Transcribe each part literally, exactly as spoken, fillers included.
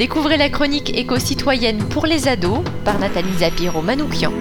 Découvrez la chronique éco-citoyenne pour les ados par Nathalie Zapiro-Manoukian.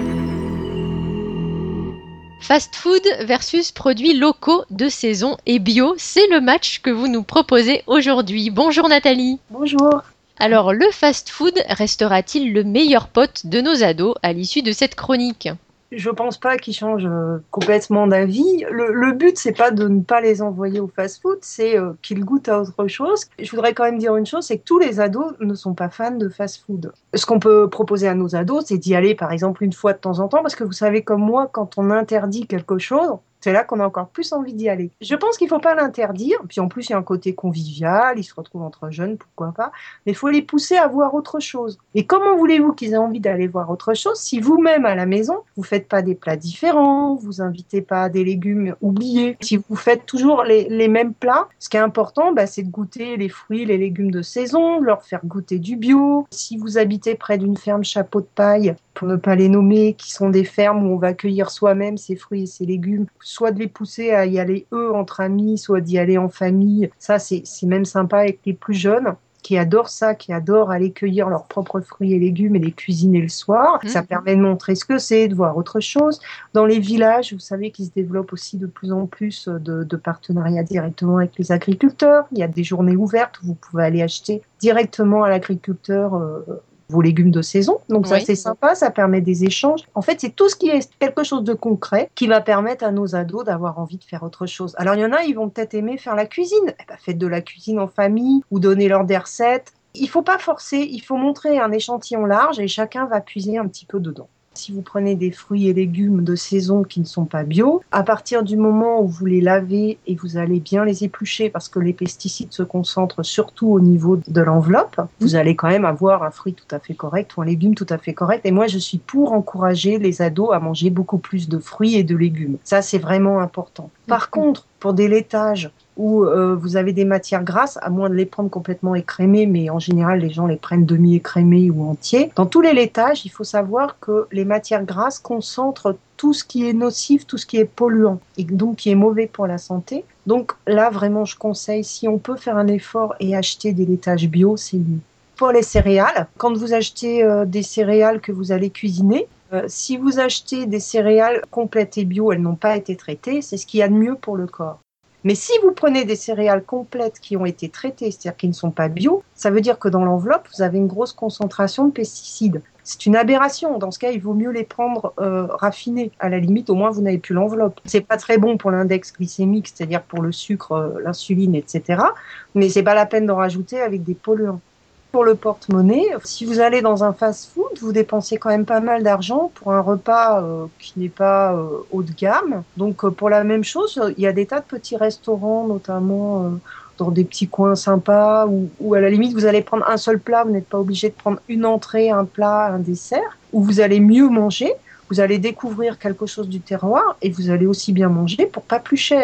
Fast food versus produits locaux de saison et bio, c'est le match que vous nous proposez aujourd'hui. Bonjour Nathalie. Bonjour. Alors, le fast food restera-t-il le meilleur pote de nos ados à l'issue de cette chronique ? Je pense pas qu'ils changent euh, complètement d'avis. Le, le but, c'est pas de ne pas les envoyer au fast-food, c'est euh, qu'ils goûtent à autre chose. Je voudrais quand même dire une chose, c'est que tous les ados ne sont pas fans de fast-food. Ce qu'on peut proposer à nos ados, c'est d'y aller, par exemple, une fois de temps en temps, parce que vous savez comme moi, quand on interdit quelque chose, c'est là qu'on a encore plus envie d'y aller. Je pense qu'il ne faut pas l'interdire. Puis en plus, il y a un côté convivial, ils se retrouvent entre jeunes, pourquoi pas. Mais il faut les pousser à voir autre chose. Et comment voulez-vous qu'ils aient envie d'aller voir autre chose si vous-même à la maison, vous ne faites pas des plats différents, vous invitez pas des légumes oubliés, si vous faites toujours les, les mêmes plats? Ce qui est important, bah, c'est de goûter les fruits, les légumes de saison, de leur faire goûter du bio. Si vous habitez près d'une ferme chapeau de paille, pour ne pas les nommer, qui sont des fermes où on va cueillir soi-même ses fruits et ses légumes, soit de les pousser à y aller eux entre amis, soit d'y aller en famille. Ça, c'est, c'est même sympa avec les plus jeunes qui adorent ça, qui adorent aller cueillir leurs propres fruits et légumes et les cuisiner le soir. Mmh. Ça permet de montrer ce que c'est, de voir autre chose. Dans les villages, vous savez qu'ils se développent aussi de plus en plus de, de partenariats directement avec les agriculteurs. Il y a des journées ouvertes où vous pouvez aller acheter directement à l'agriculteur euh, vos légumes de saison. Donc ça, oui. C'est sympa, ça permet des échanges. En fait, c'est tout ce qui est quelque chose de concret qui va permettre à nos ados d'avoir envie de faire autre chose. Alors, il y en a, ils vont peut-être aimer faire la cuisine. Eh ben, faites de la cuisine en famille ou donnez-leur des recettes. Il faut pas forcer, il faut montrer un échantillon large et chacun va puiser un petit peu dedans. Si vous prenez des fruits et légumes de saison qui ne sont pas bio, à partir du moment où vous les lavez et vous allez bien les éplucher parce que les pesticides se concentrent surtout au niveau de l'enveloppe, vous allez quand même avoir un fruit tout à fait correct ou un légume tout à fait correct. Et moi, je suis pour encourager les ados à manger beaucoup plus de fruits et de légumes. Ça, c'est vraiment important. Par contre, pour des laitages où euh, vous avez des matières grasses, à moins de les prendre complètement écrémées, mais en général, les gens les prennent demi-écrémés ou entiers. Dans tous les laitages, il faut savoir que les matières grasses concentrent tout ce qui est nocif, tout ce qui est polluant, et donc qui est mauvais pour la santé. Donc là, vraiment, je conseille, si on peut faire un effort et acheter des laitages bio, c'est mieux. Pour les céréales, quand vous achetez euh, des céréales que vous allez cuisiner, euh, si vous achetez des céréales complètes et bio, elles n'ont pas été traitées, c'est ce qu'il y a de mieux pour le corps. Mais si vous prenez des céréales complètes qui ont été traitées, c'est-à-dire qui ne sont pas bio, ça veut dire que dans l'enveloppe, vous avez une grosse concentration de pesticides. C'est une aberration. Dans ce cas, il vaut mieux les prendre euh, raffinés. À la limite, au moins, vous n'avez plus l'enveloppe. C'est pas très bon pour l'index glycémique, c'est-à-dire pour le sucre, euh, l'insuline, et cetera. Mais c'est pas la peine d'en rajouter avec des polluants. Pour le porte-monnaie, si vous allez dans un fast-food, vous dépensez quand même pas mal d'argent pour un repas euh, qui n'est pas euh, haut de gamme. Donc euh, pour la même chose, il y a des tas de petits restaurants, notamment euh, dans des petits coins sympas, où, où à la limite vous allez prendre un seul plat, vous n'êtes pas obligé de prendre une entrée, un plat, un dessert, où vous allez mieux manger, vous allez découvrir quelque chose du terroir et vous allez aussi bien manger pour pas plus cher.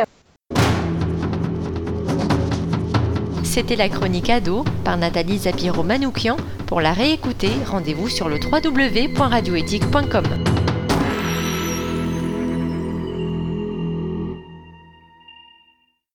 C'était la chronique ado par Nathalie Zapiro-Manoukian. Pour la réécouter, rendez-vous sur le w w w point radio éthique point com.